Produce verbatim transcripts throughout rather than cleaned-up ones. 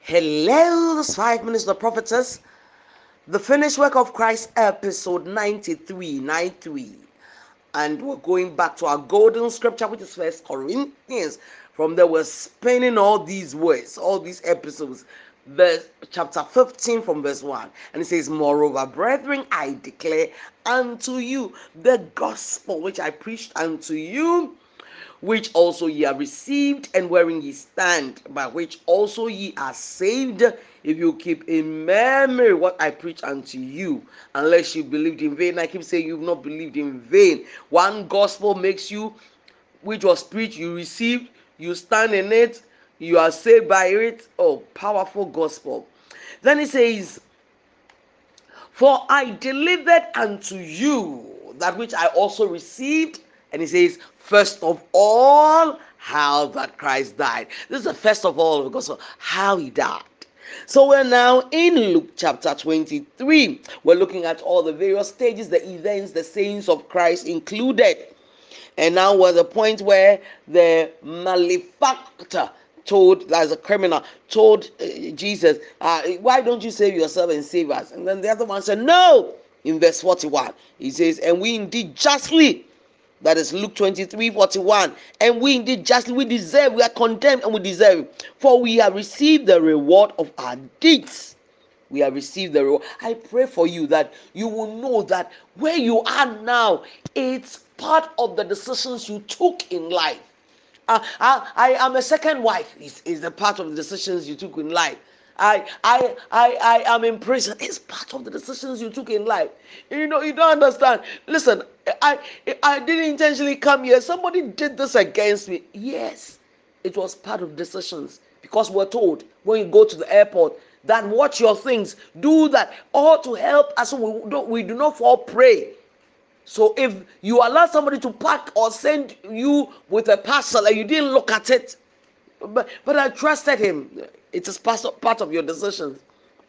Hello, this is five minutes of the prophetess. The finished work of Christ, episode ninety-three, ninety-three. And we're going back to our golden scripture, which is First Corinthians. From there, we're spinning all these words, all these episodes. Verse chapter fifteen from verse one. And it says, Moreover, brethren, I declare unto you the gospel which I preached unto you, which also ye have received, and wherein ye stand, by which also ye are saved, if you keep in memory what I preach unto you, unless you believed in vain. I keep saying you've not believed in vain. One gospel makes you, which was preached, you received, you stand in it, you are saved by it. Oh, powerful gospel. Then it says, For I delivered unto you that which I also received. And he says, first of all, how that Christ died. This is the first of all because of how he died. So we're now in Luke chapter twenty-three. We're looking at all the various stages, the events, the sayings of Christ included. And now we're at the point where the malefactor told, as a criminal, told uh, Jesus, uh, why don't you save yourself and save us? And then the other one said, no. In verse forty-one, he says, and we indeed justly, that is Luke twenty-three, forty-one, and we indeed justly, we deserve, we are condemned and we deserve, for we have received the reward of our deeds. We have received the reward. I pray for you that you will know that where you are now, it's part of the decisions you took in life. Uh, I, I am a second wife. Is is the part of the decisions you took in life. I, I, I, I am in prison. It's part of the decisions you took in life. You know, you don't understand. Listen, I, I didn't intentionally come here. Somebody did this against me. Yes, it was part of decisions because we're told when you go to the airport that watch your things, do that, all to help us. So we don't, we do not fall prey. So if you allow somebody to pack or send you with a parcel and you didn't look at it, but but I trusted him. It is part of, part of your decisions.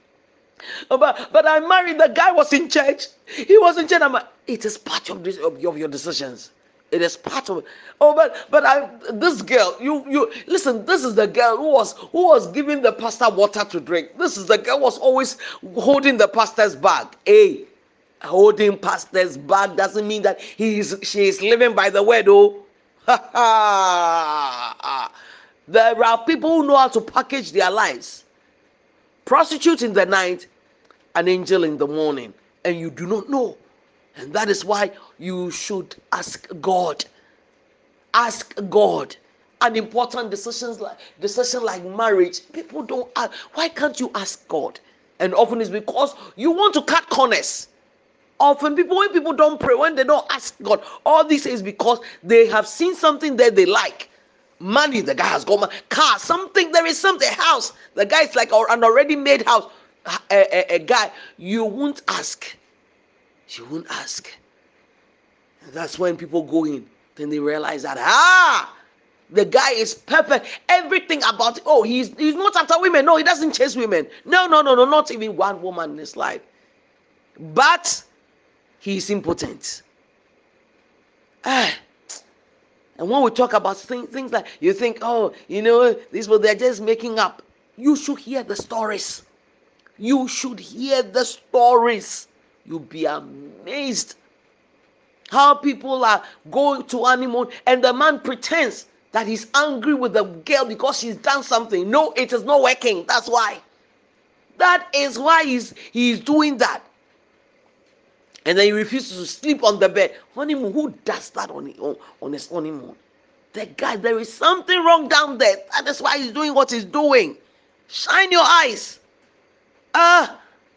But but I married, the guy was in church. He was in church. I'm like, it is part of this of, of your decisions. It is part of it. Oh, but but I this girl, you you listen. This is the girl who was who was giving the pastor water to drink. This is the girl who was always holding the pastor's bag. Hey, holding pastor's bag doesn't mean that he is she is living by the word. Oh, there are people who know how to package their lives. Prostitute in the night, an angel in the morning, and you do not know. And that is why you should ask God. Ask God. An important decisions like decision like marriage, people don't ask. Why can't you ask God? And often it's because you want to cut corners. Often people, when people don't pray, when they don't ask God, all this is because they have seen something that they like. Money, the guy has got money. Car, something, there is something, house. The guy is like an already made house. A, a, a guy, you won't ask. You won't ask. And that's when people go in. Then they realize that, ah, the guy is perfect. Everything about it. Oh, he's, he's not after women. No, he doesn't chase women. No, no, no, no, not even one woman in his life. But he's impotent. Ah. And when we talk about things, things like, you think, oh, you know, these people, they're just making up. You should hear the stories. You should hear the stories. You'll be amazed how people are going to honeymoon and the man pretends that he's angry with the girl because she's done something. No, it is not working. That's why. That is why he's he's doing that. And then he refuses to sleep on the bed. Honeymoon, who does that on, on, on his honeymoon? The guy, there is something wrong down there. That is why he's doing what he's doing. Shine your eyes. Ah. Uh,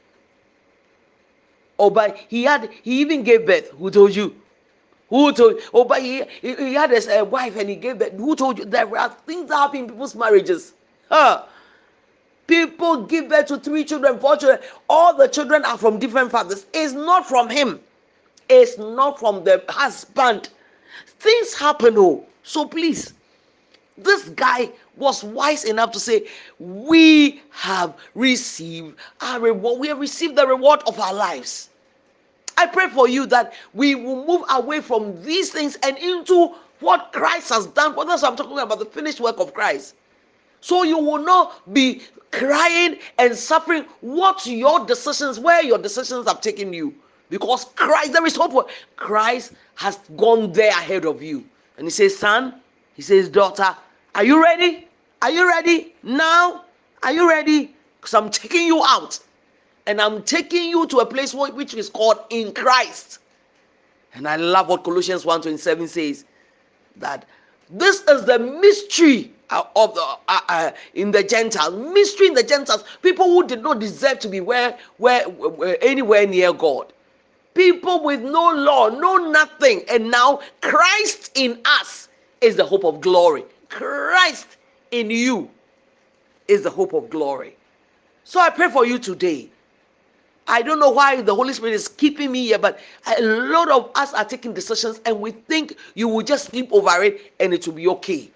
oh, but he had, he even gave birth. Who told you? Who told you? Oh, but he, he, he had a, a wife and he gave birth. Who told you? There are things that happen in people's marriages. Huh? People give birth to three children, four children. All the children are from different fathers. It's not from him. It's not from the husband. Things happen, oh. So please, this guy was wise enough to say, we have received our reward. We have received the reward of our lives. I pray for you that we will move away from these things and into what Christ has done. For that's what I'm talking about, the finished work of Christ. So you will not be crying and suffering what your decisions, where your decisions have taken you. Because Christ, there is hope for Christ has gone there ahead of you. And he says, son, he says, daughter, are you ready? Are you ready now? Are you ready? Because I'm taking you out. And I'm taking you to a place which is called in Christ. And I love what Colossians one twenty-seven says, that this is the mystery of the uh, uh, in the Gentiles, mystery in the Gentiles, people who did not deserve to be where, where, where anywhere near God, people with no law, no nothing, and now Christ in us is the hope of glory. Christ in you is the hope of glory. So I pray for you today. I don't know why the Holy Spirit is keeping me here, but a lot of us are taking decisions and we think you will just sleep over it and it will be okay.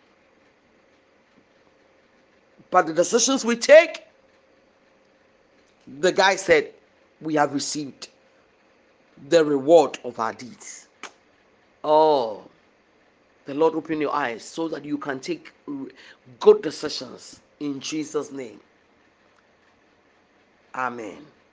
But the decisions we take, the guy said, we have received the reward of our deeds. Oh, the Lord open your eyes so that you can take good decisions in Jesus' name. Amen.